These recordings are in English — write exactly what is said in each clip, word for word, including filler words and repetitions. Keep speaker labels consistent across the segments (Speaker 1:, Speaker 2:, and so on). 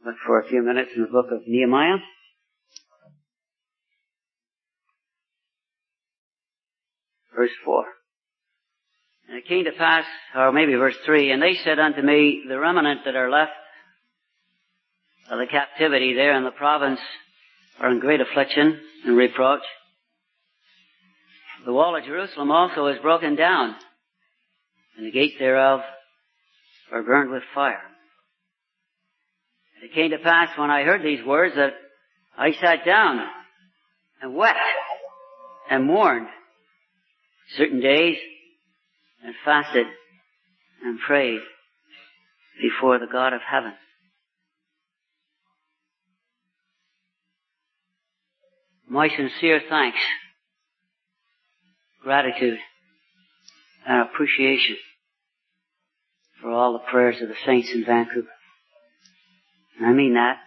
Speaker 1: Look for a few minutes in the book of Nehemiah. Verse four. And it came to pass, or maybe verse three, and they said unto me, the remnant that are left of the captivity there in the province are in great affliction and reproach. The wall of Jerusalem also is broken down, and the gates thereof are burned with fire. And it came to pass when I heard these words that I sat down and wept and mourned certain days and fasted and prayed before the God of heaven. My sincere thanks, gratitude, and appreciation for all the prayers of the saints in Vancouver. And I mean that.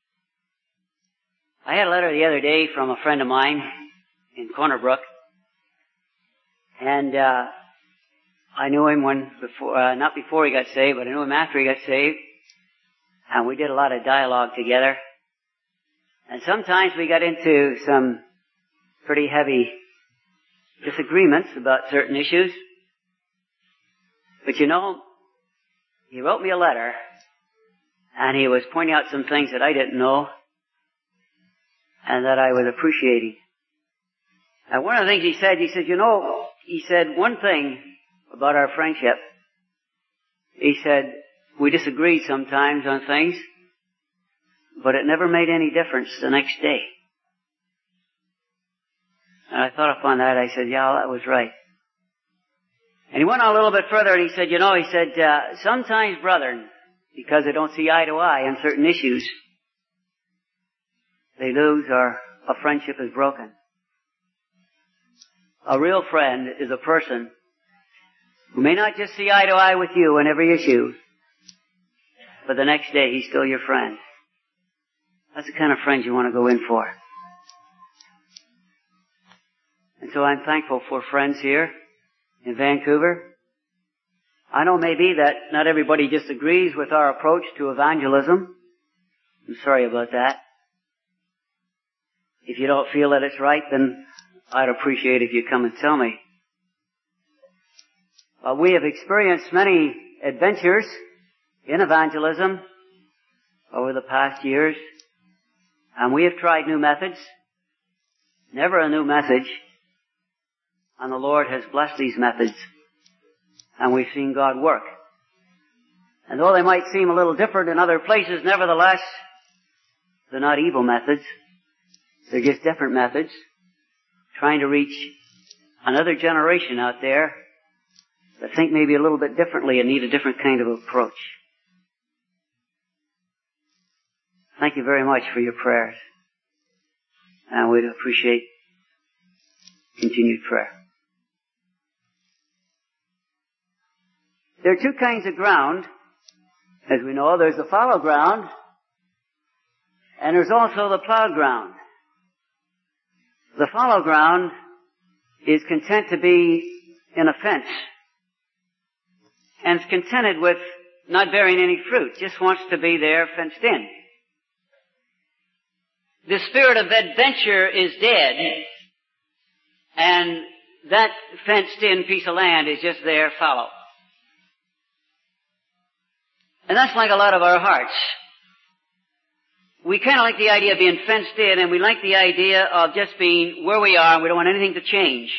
Speaker 1: I had a letter the other day from a friend of mine in Corner Brook, and uh I knew him when before, uh, not before he got saved, but I knew him after he got saved, and we did a lot of dialogue together. And sometimes we got into some pretty heavy disagreements about certain issues. But you know, he wrote me a letter, and he was pointing out some things that I didn't know, and that I was appreciating. And one of the things he said, he said, you know, he said one thing about our friendship. He said, we disagreed sometimes on things, but it never made any difference the next day. And I thought upon that. I said, yeah, that was right. And he went on a little bit further and he said, you know, he said, uh, sometimes, brethren, because they don't see eye to eye on certain issues, they lose or a friendship is broken. A real friend is a person who may not just see eye to eye with you on every issue, but the next day he's still your friend. That's the kind of friend you want to go in for. And so I'm thankful for friends here in Vancouver. I know maybe that not everybody disagrees with our approach to evangelism. I'm sorry about that. If you don't feel that it's right, then I'd appreciate if you come and tell me. Uh, we have experienced many adventures in evangelism over the past years, and we have tried new methods. Never a new message. And the Lord has blessed these methods, and we've seen God work. And though they might seem a little different in other places, nevertheless, they're not evil methods. They're just different methods, trying to reach another generation out there that think maybe a little bit differently and need a different kind of approach. Thank you very much for your prayers. And we'd appreciate continued prayer. There are two kinds of ground. As we know, there's the fallow ground, and there's also the plowed ground. The fallow ground is content to be in a fence, and is contented with not bearing any fruit, just wants to be there fenced in. The spirit of adventure is dead, and that fenced in piece of land is just there fallow. And that's like a lot of our hearts. We kind of like the idea of being fenced in, and we like the idea of just being where we are, and we don't want anything to change.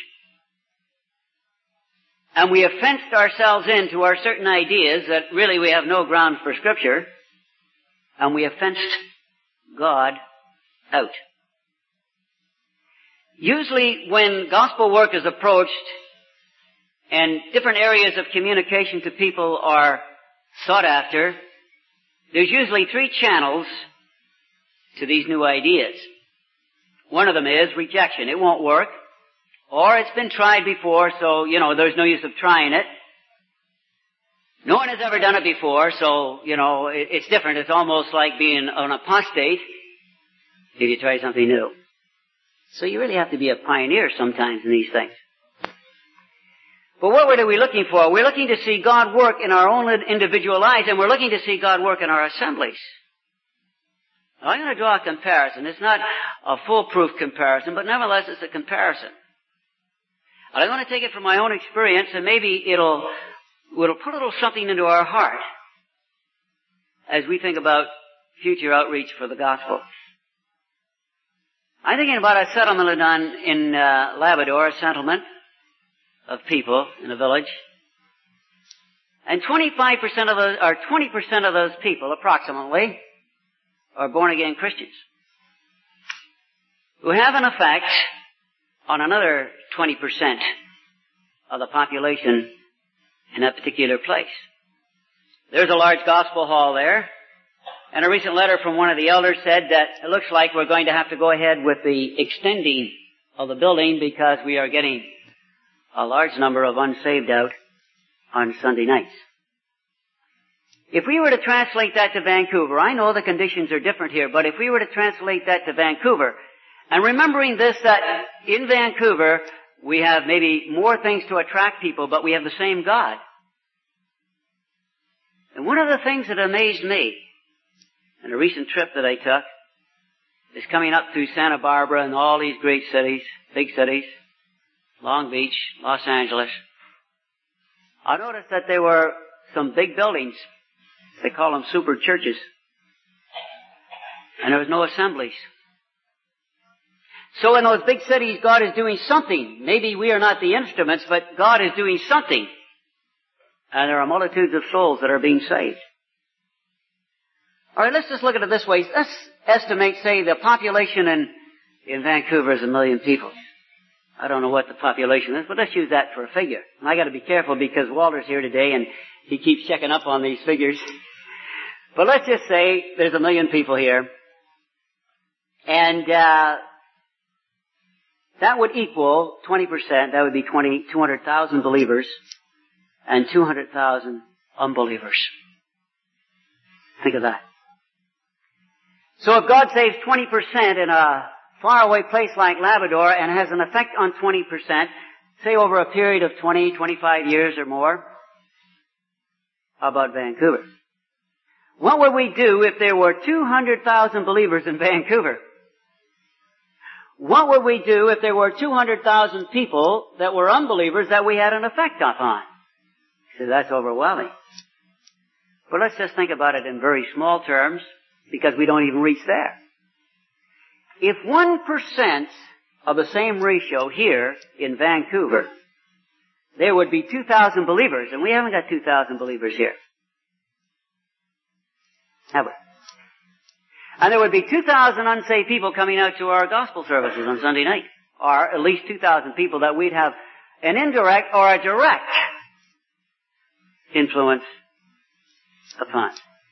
Speaker 1: And we have fenced ourselves into our certain ideas that really we have no ground for Scripture, and we have fenced God out. Usually when gospel work is approached and different areas of communication to people are sought after, there's usually three channels to these new ideas. One of them is rejection. It won't work. Or it's been tried before, so, you know, there's no use of trying it. No one has ever done it before, so, you know, it, it's different. It's almost like being an apostate if you try something new. So you really have to be a pioneer sometimes in these things. But what are we looking for? We're looking to see God work in our own individual lives, and we're looking to see God work in our assemblies. Now, I'm going to draw a comparison. It's not a foolproof comparison, but nevertheless it's a comparison. And I'm going to take it from my own experience, and maybe it'll, it'll put a little something into our heart as we think about future outreach for the gospel. I'm thinking about a settlement done in uh, Labrador, a settlement of people in a village. And twenty-five percent of those, or twenty percent of those people, approximately, are born-again Christians, who have an effect on another twenty percent of the population in that particular place. There's a large gospel hall there, and a recent letter from one of the elders said that it looks like we're going to have to go ahead with the extending of the building because we are getting a large number of unsaved out on Sunday nights. If we were to translate that to Vancouver, I know the conditions are different here, but if we were to translate that to Vancouver, and remembering this, that in Vancouver we have maybe more things to attract people, but we have the same God. And one of the things that amazed me in a recent trip that I took is coming up through Santa Barbara and all these great cities, big cities, Long Beach, Los Angeles. I noticed that there were some big buildings. They call them super churches. And there was no assemblies. So in those big cities, God is doing something. Maybe we are not the instruments, but God is doing something. And there are multitudes of souls that are being saved. All right, let's just look at it this way. Let's estimate, say, the population in, in Vancouver is a million people. I don't know what the population is, but let's use that for a figure. And I got to be careful because Walter's here today and he keeps checking up on these figures. But let's just say there's a million people here. And uh that would equal twenty percent. That would be twenty, two hundred thousand believers and two hundred thousand unbelievers. Think of that. So if God saves twenty percent in a faraway place like Labrador and has an effect on twenty percent, say over a period of twenty, twenty-five years or more, how about Vancouver? What would we do if there were two hundred thousand believers in Vancouver? What would we do if there were two hundred thousand people that were unbelievers that we had an effect upon? So that's overwhelming. But let's just think about it in very small terms, because we don't even reach there. If one percent of the same ratio here in Vancouver, there would be two thousand believers, and we haven't got two thousand believers here. Have we? And there would be two thousand unsaved people coming out to our gospel services on Sunday night. Or at least two thousand people that we'd have an indirect or a direct influence upon.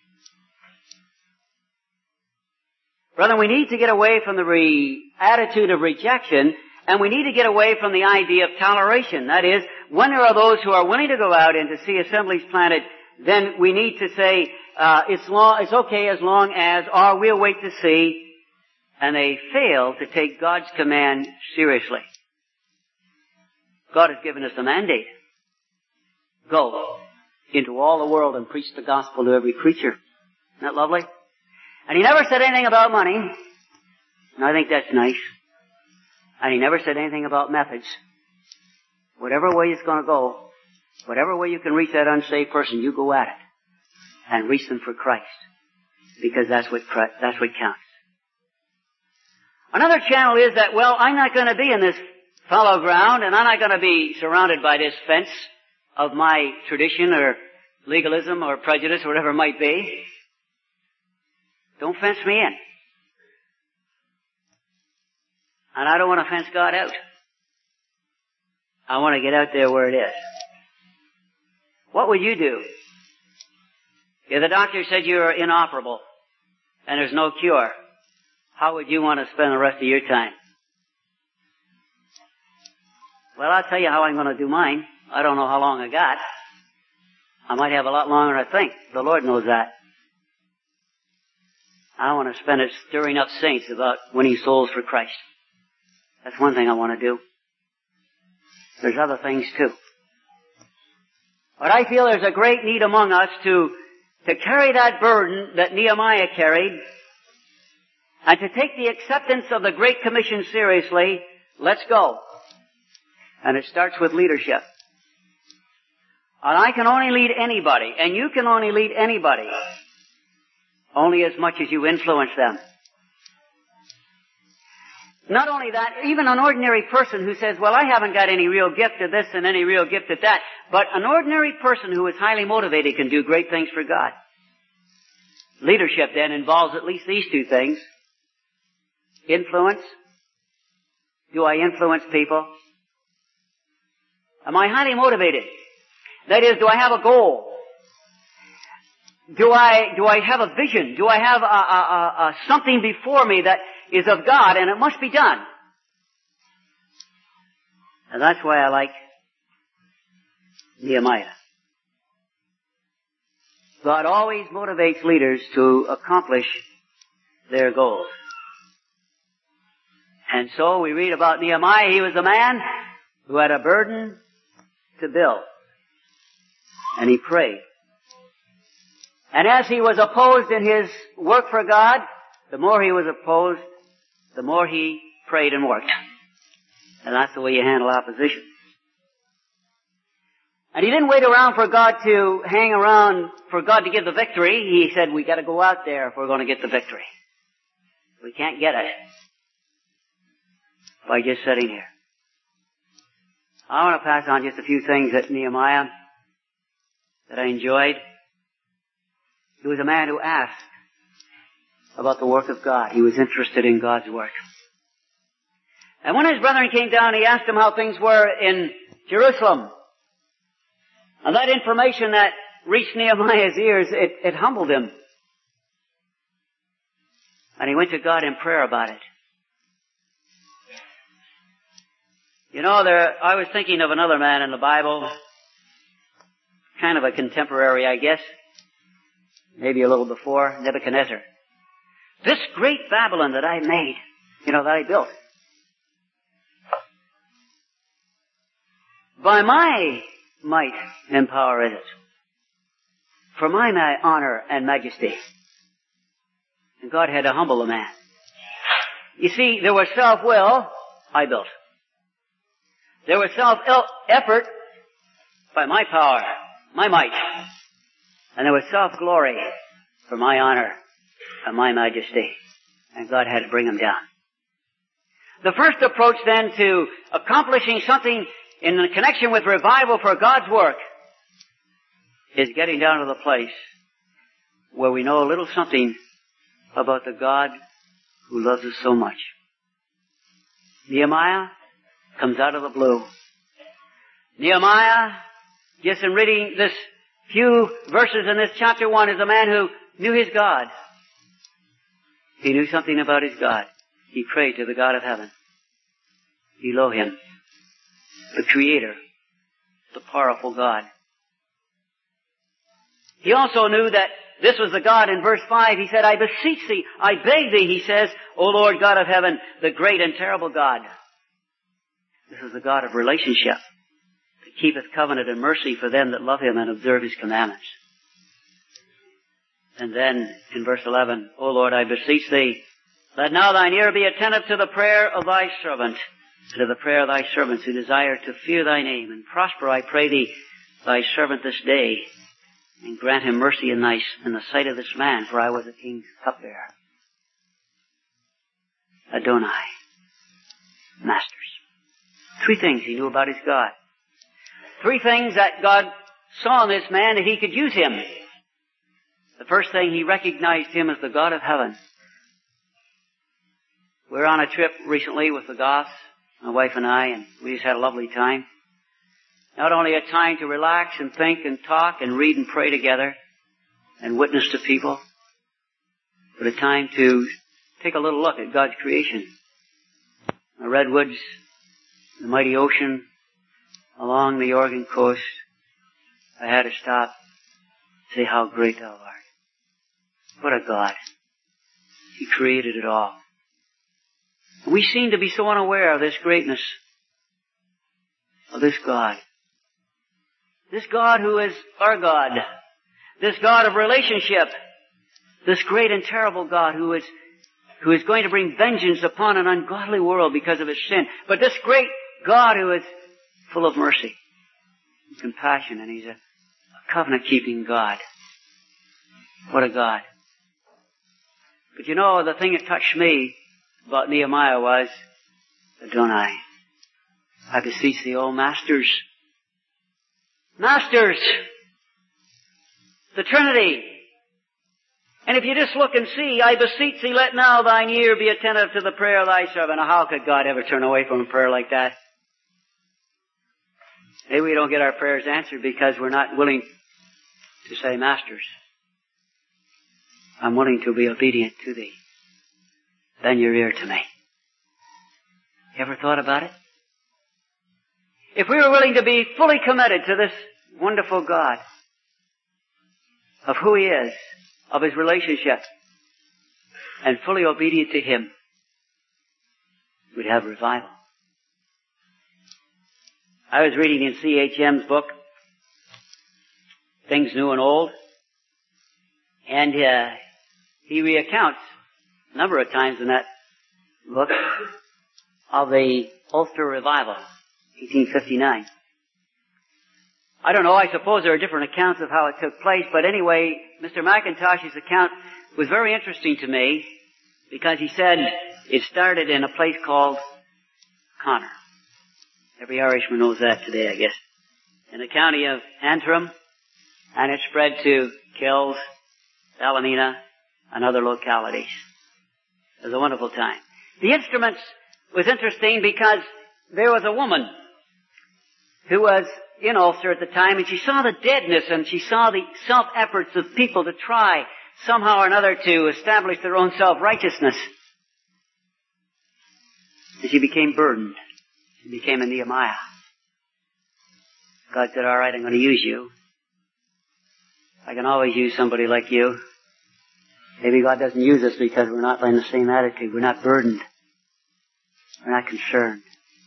Speaker 1: Brother, we need to get away from the re- attitude of rejection, and we need to get away from the idea of toleration. That is, when there are those who are willing to go out and to see assemblies planted, then we need to say, uh, it's, long, it's okay as long as, or we'll wait to see, and they fail to take God's command seriously. God has given us a mandate. Go into all the world and preach the gospel to every creature. Isn't that lovely? And he never said anything about money. And I think that's nice. And he never said anything about methods. Whatever way it's going to go, whatever way you can reach that unsaved person, you go at it. And reach them for Christ. Because that's what, that's what counts. Another channel is that, well, I'm not going to be in this fallow ground, and I'm not going to be surrounded by this fence of my tradition or legalism or prejudice or whatever it might be. Don't fence me in. And I don't want to fence God out. I want to get out there where it is. What would you do if the doctor said you're inoperable and there's no cure? How would you want to spend the rest of your time? Well, I'll tell you how I'm going to do mine. I don't know how long I got. I might have a lot longer than I think. The Lord knows that. I want to spend it stirring up saints about winning souls for Christ. That's one thing I want to do. There's other things too. But I feel there's a great need among us to, to carry that burden that Nehemiah carried and to take the acceptance of the Great Commission seriously, let's go. And it starts with leadership. And I can only lead anybody, and you can only lead anybody, only as much as you influence them. Not only that, even an ordinary person who says, well, I haven't got any real gift at this and any real gift at that, but an ordinary person who is highly motivated can do great things for God. Leadership then involves at least these two things. Influence. Do I influence people? Am I highly motivated? That is, do I have a goal? Do I, do I have a vision? Do I have a, a, a, a something before me that is of God and it must be done? And that's why I like Nehemiah. God always motivates leaders to accomplish their goals. And so we read about Nehemiah. He was a man who had a burden to build. And he prayed. And as he was opposed in his work for God, the more he was opposed, the more he prayed and worked. And that's the way you handle opposition. And he didn't wait around for God to hang around, for God to give the victory. He said, we gotta go out there if we're gonna get the victory. We can't get it by just sitting here. I want to pass on just a few things that Nehemiah that I enjoyed. He was a man who asked about the work of God. He was interested in God's work. And when his brethren came down, he asked them how things were in Jerusalem. And that information that reached Nehemiah's ears, it, it humbled him. And he went to God in prayer about it. You know, there, I was thinking of another man in the Bible, kind of a contemporary, I guess, maybe a little before, Nebuchadnezzar. This great Babylon that I made, you know, that I built, by my might and power is it, for my ma- honor and majesty. And God had to humble the man. You see, there was self-will, I built. There was self-effort by my power, my might. And there was self-glory for my honor and my majesty. And God had to bring him down. The first approach then to accomplishing something in connection with revival for God's work is getting down to the place where we know a little something about the God who loves us so much. Nehemiah comes out of the blue. Nehemiah, just in reading this few verses in this chapter one, is a man who knew his God. He knew something about his God. He prayed to the God of heaven. Elohim, the Creator, the powerful God. He also knew that this was the God in verse five. He said, I beseech thee, I beg thee, he says, O Lord God of heaven, the great and terrible God. This is the God of relationship, that keepeth covenant and mercy for them that love him and observe his commandments. And then in verse eleven, O Lord, I beseech thee, let now thine ear be attentive to the prayer of thy servant, and to the prayer of thy servants who desire to fear thy name, and prosper, I pray thee, thy servant this day, and grant him mercy in thy, in the sight of this man, for I was a king's cupbearer. Adonai, masters. Three things he knew about his God. Three things that God saw in this man that he could use him. The first thing, he recognized him as the God of heaven. We were on a trip recently with the Goths, my wife and I, and we just had a lovely time. Not only a time to relax and think and talk and read and pray together and witness to people, but a time to take a little look at God's creation. The redwoods, the mighty ocean, along the Oregon coast. I had to stop, say how great thou art. What a God. He created it all. And we seem to be so unaware of this greatness of this God. This God who is our God. This God of relationship. This great and terrible God who is who is going to bring vengeance upon an ungodly world because of his sin. But this great God who is full of mercy and compassion, and He's a, a covenant-keeping God. What a God. But you know, the thing that touched me about Nehemiah was, Adonai, I beseech thee, O masters, masters, the Trinity. And if you just look and see, I beseech thee, let now thine ear be attentive to the prayer of thy servant. Now, how could God ever turn away from a prayer like that? Maybe we don't get our prayers answered because we're not willing to say, masters, I'm willing to be obedient to thee. Bend your ear to me. You ever thought about it? If we were willing to be fully committed to this wonderful God, of who He is, of His relationship, and fully obedient to Him, we'd have revival. I was reading in C H M's book, Things New and Old, and uh, he recounts a number of times in that book of the Ulster Revival, eighteen fifty-nine. I don't know, I suppose there are different accounts of how it took place, but anyway, Mister McIntosh's account was very interesting to me because he said it started in a place called Connor. Every Irishman knows that today, I guess. In the county of Antrim, and it spread to Kills, Ballymena, and other localities. It was a wonderful time. The instruments was interesting because there was a woman who was in Ulster at the time, and she saw the deadness and she saw the self-efforts of people to try somehow or another to establish their own self-righteousness. And she became burdened. She became a Nehemiah. God said, all right, I'm going to use you. I can always use somebody like you. Maybe God doesn't use us because we're not in the same attitude. We're not burdened. We're not concerned.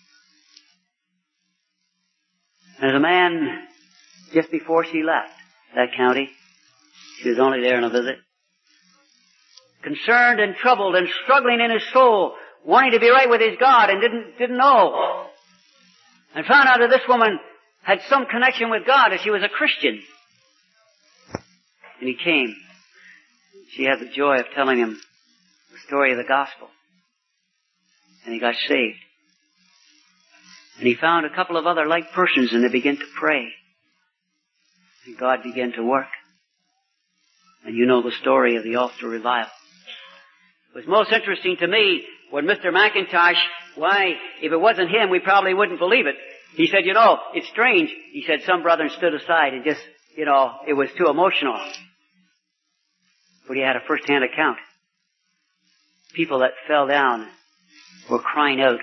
Speaker 1: There's a man, just before she left that county, she was only there on a visit, concerned and troubled and struggling in his soul, wanting to be right with his God and didn't, didn't know. And found out that this woman had some connection with God, that she was a Christian. And he came. She had the joy of telling him the story of the gospel. And he got saved. And he found a couple of other like persons, and they began to pray. And God began to work. And you know the story of the Ulster Revival. It was most interesting to me when Mister McIntosh, why, if it wasn't him, we probably wouldn't believe it. He said, you know, it's strange. He said some brethren stood aside and just, you know, it was too emotional. But he had a first-hand account. People that fell down were crying out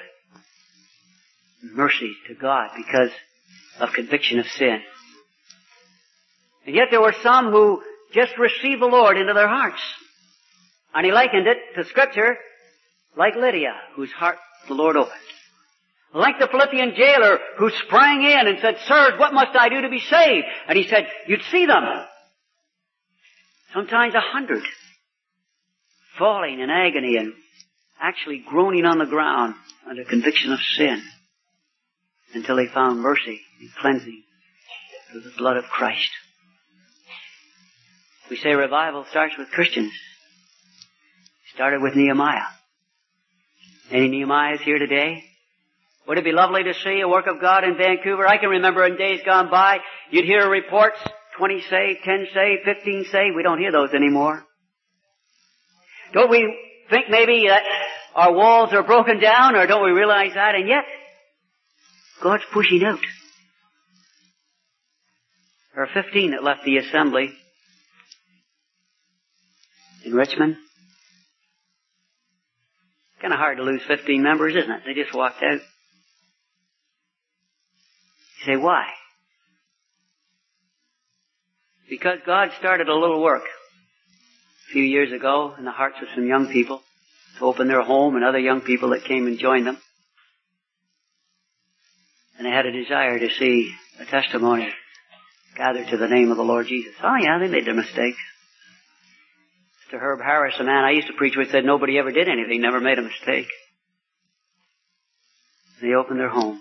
Speaker 1: mercy to God because of conviction of sin. And yet there were some who just received the Lord into their hearts. And he likened it to Scripture like Lydia, whose heart the Lord opened. Like the Philippian jailer who sprang in and said, sirs, what must I do to be saved? And he said, you'd see them. Sometimes a hundred. Falling in agony and actually groaning on the ground under conviction of sin. Until they found mercy and cleansing through the blood of Christ. We say revival starts with Christians. It started with Nehemiah. Any Nehemiahs here today? Would it be lovely to see a work of God in Vancouver? I can remember in days gone by, you'd hear reports, twenty saved, ten saved, fifteen saved. We don't hear those anymore. Don't we think maybe that our walls are broken down, or don't we realize that? And yet, God's pushing out. There are fifteen that left the assembly in Richmond. Kind of hard to lose fifteen members, isn't it? They just walked out. You say, why? Because God started a little work a few years ago in the hearts of some young people to open their home, and other young people that came and joined them. And they had a desire to see a testimony gathered to the name of the Lord Jesus. Oh yeah, they made their mistakes. Mister Herb Harris, a man I used to preach with, said nobody ever did anything, never made a mistake. They opened their home.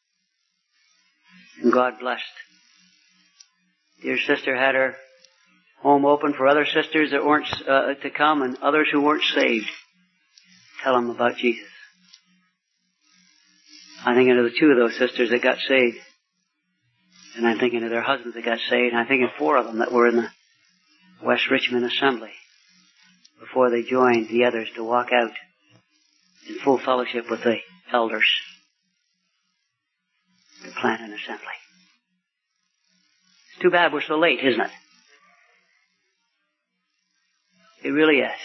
Speaker 1: And God blessed. Dear sister had her home open for other sisters that weren't uh, to come and others who weren't saved. Tell them about Jesus. I'm thinking of the two of those sisters that got saved. And I'm thinking of their husbands that got saved. And I'm thinking of four of them that were in the West Richmond Assembly before they joined the others to walk out in full fellowship with the elders to plant an assembly. It's too bad we're so late, isn't it? It really is.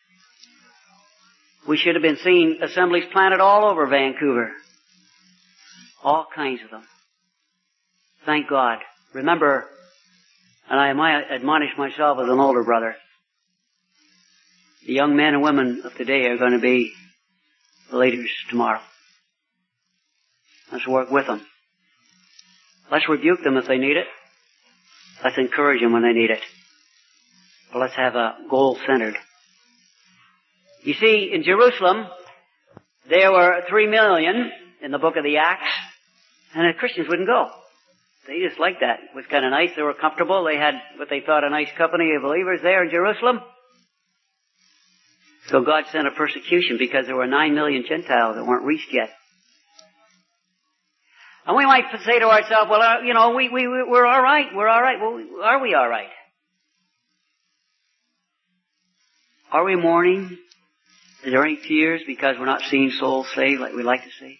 Speaker 1: We should have been seeing assemblies planted all over Vancouver. All kinds of them. Thank God. Remember, and I might admonish myself as an older brother, the young men and women of today are going to be the leaders tomorrow. Let's work with them. Let's rebuke them if they need it. Let's encourage them when they need it. But let's have a goal-centered. You see, in Jerusalem, there were three million in the book of the Acts, and the Christians wouldn't go. They just liked that. It was kind of nice. They were comfortable. They had what they thought a nice company of believers there in Jerusalem. So God sent a persecution because there were nine million Gentiles that weren't reached yet. And we might say to ourselves, well, uh, you know, we, we, we're all right. We're all right. Well, are we all right? Are we mourning? Is there any tears because we're not seeing souls saved like we like to see?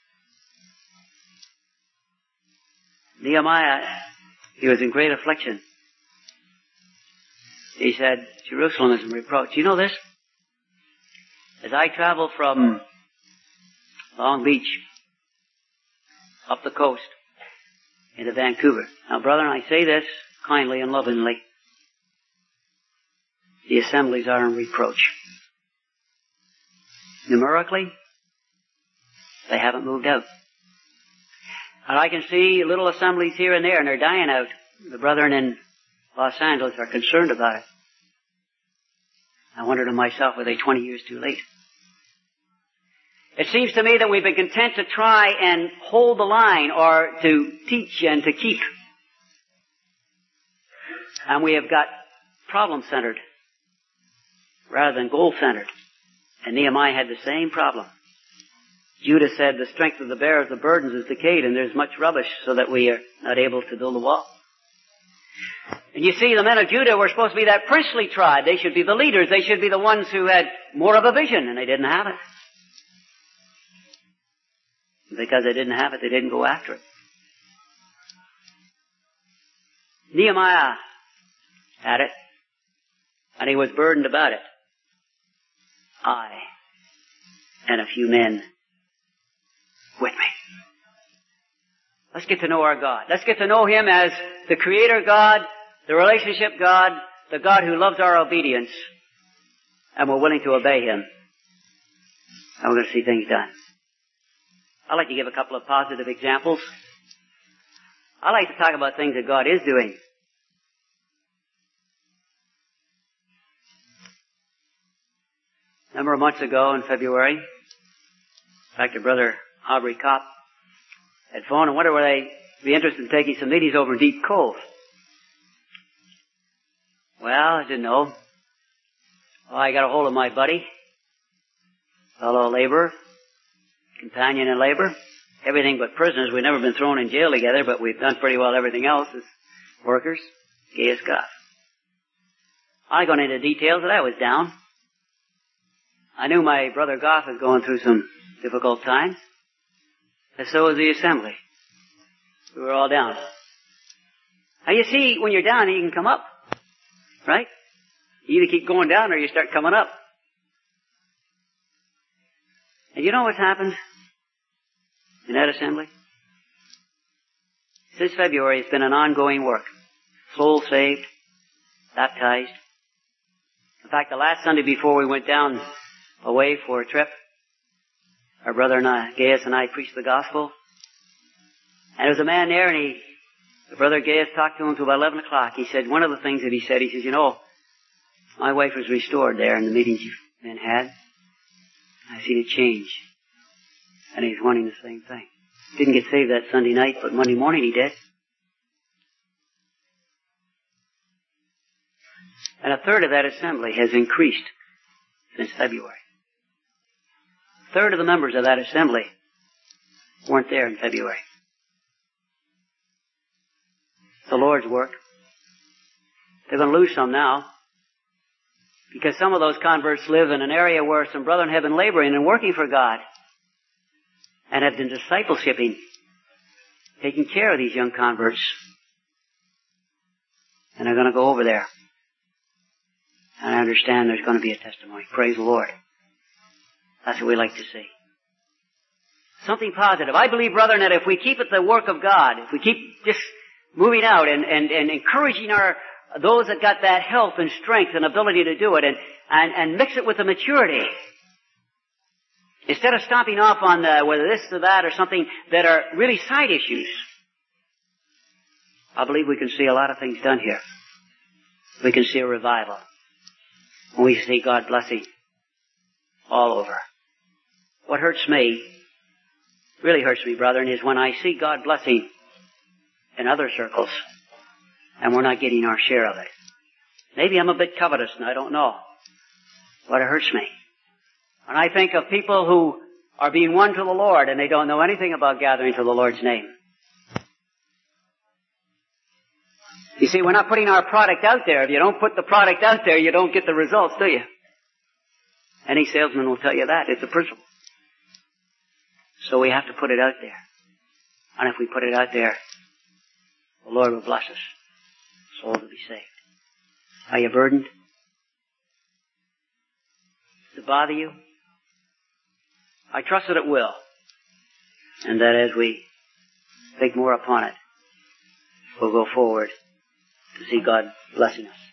Speaker 1: Nehemiah, he was in great affliction. He said, Jerusalem is in reproach. You know this? As I travel from Long Beach up the coast into Vancouver. Now, brethren, I say this kindly and lovingly. The assemblies are in reproach. Numerically, they haven't moved out. And I can see little assemblies here and there, and they're dying out. The brethren in Los Angeles are concerned about it. I wonder to myself, were they twenty years too late? It seems to me that we've been content to try and hold the line or to teach and to keep. And we have got problem-centered rather than goal-centered. And Nehemiah had the same problem. Judah said the strength of the bearers of burdens is decayed and there's much rubbish so that we are not able to build a wall. And you see, the men of Judah were supposed to be that princely tribe. They should be the leaders. They should be the ones who had more of a vision, and they didn't have it. Because they didn't have it, they didn't go after it. Nehemiah had it, and he was burdened about it. I and a few men with me. Let's get to know our God. Let's get to know Him as the Creator God, the relationship God, the God who loves our obedience, and we're willing to obey Him. And we're going to see things done. I'd like to give a couple of positive examples. I'd like to talk about things that God is doing. A number of months ago in February, in fact, Brother Aubrey Kopp had phoned and wondered whether they'd be interested in taking some meetings over in Deep Cove. Well, I didn't know. Well, I got a hold of my buddy, fellow laborer, companion in labor, everything but prisoners. We've never been thrown in jail together, but we've done pretty well everything else as workers. Gaius Goff. I got into details that I was down. I knew my brother Goff was going through some difficult times, and so was the assembly. We were all down. Now you see, when you're down, you can come up, right? You either keep going down or you start coming up. And you know what's happened in that assembly? Since February, it's been an ongoing work. Souls saved, baptized. In fact, the last Sunday before we went down away for a trip, our brother and I, Gaius and I preached the gospel. And there was a man there, and he, the brother Gaius talked to him until about eleven o'clock. He said, one of the things that he said, he says, you know, My wife was restored there in the meetings you men had. I seen it change. And he's wanting the same thing. Didn't get saved that Sunday night, but Monday morning he did. And a third of that assembly has increased since February. A third of the members of that assembly weren't there in February. It's the Lord's work. They're going to lose some now. Because some of those converts live in an area where some brethren have been laboring and working for God. And have been discipleshipping. Taking care of these young converts. And they're going to go over there. And I understand there's going to be a testimony. Praise the Lord. That's what we like to see. Something positive. I believe, brethren, that if we keep it the work of God, if we keep just moving out and, and, and encouraging our those that got that health and strength and ability to do it and, and, and mix it with the maturity, instead of stomping off on the, whether this or that or something that are really side issues, I believe we can see a lot of things done here. We can see a revival. And we see God blessing all over. What hurts me, really hurts me, brethren, is when I see God blessing in other circles and we're not getting our share of it. Maybe I'm a bit covetous and I don't know. But it hurts me. And I think of people who are being won to the Lord and they don't know anything about gathering to the Lord's name. You see, we're not putting our product out there. If you don't put the product out there, you don't get the results, do you? Any salesman will tell you that. It's a principle. So we have to put it out there. And if we put it out there, the Lord will bless us. Souls will be saved. Are you burdened? Does it bother you? I trust that it will. And that as we think more upon it, we'll go forward to see God blessing us.